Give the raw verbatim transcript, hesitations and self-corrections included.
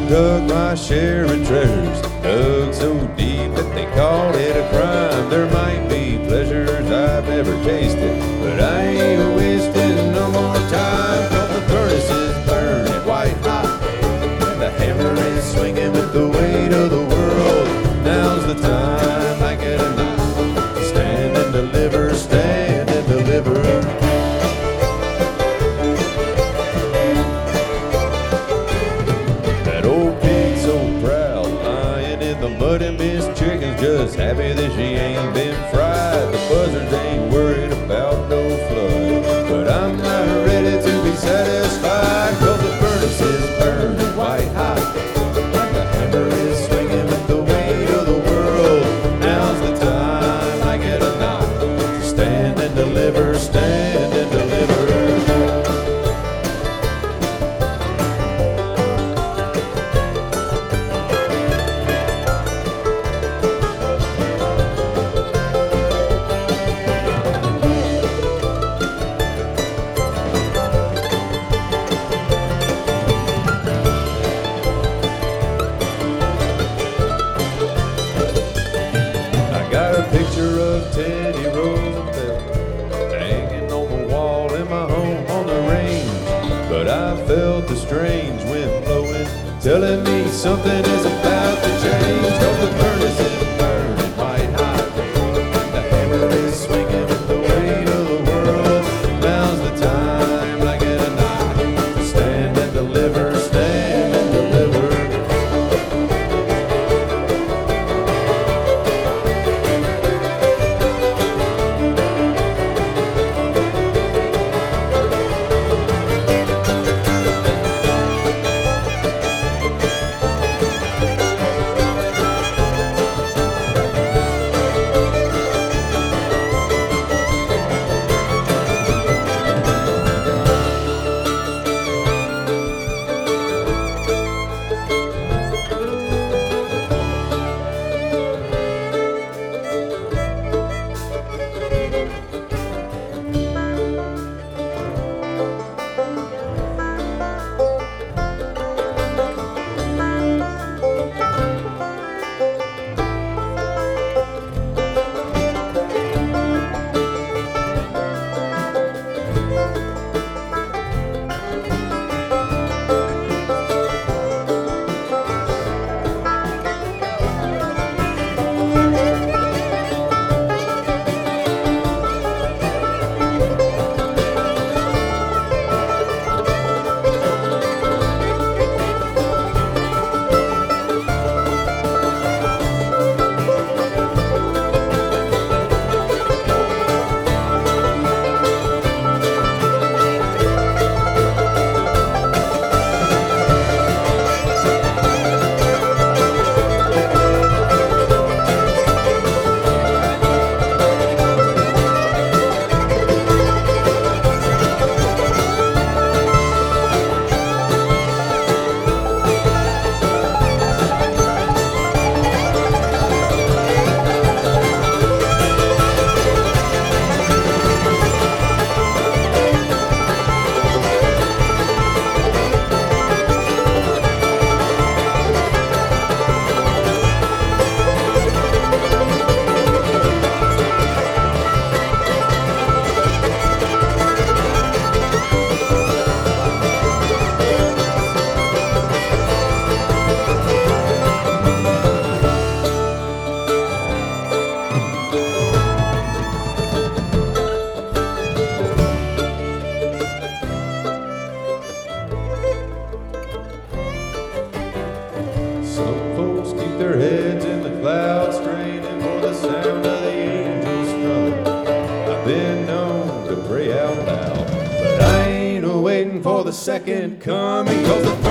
dug my share of treasures, dug so deep that they called it a crime. There might be pleasures I've never tasted, but I ain't wasting no more time. 'Cause the furnace is burning white hot, and the hammer is swinging with the weight of the world. Now's the time, like it or not, stand and deliver, stand and deliver. But and Miss Chicken's just happy that she ain't been fried. The buzzards ain't worried about no flood, but I'm not ready to be satisfied. 'Cause the furnace is burning white hot, and the hammer is swinging with the weight of the world. Now's the time, like it or not, to stand and deliver, stand and deliver. Picture of Teddy Roosevelt hanging on the wall in my home on the range. But I felt the strange wind blowing, telling me something is about to change. 'Cause the furnace is burning white hot, the hammer is swinging with the weight of the world. Now's the time, like it or not, to stand and deliver, stand and deliver. Their heads in the clouds, straining for the sound of the angels strumming. I've been known to pray out loud, but I ain't a waiting for the second coming. 'Cause the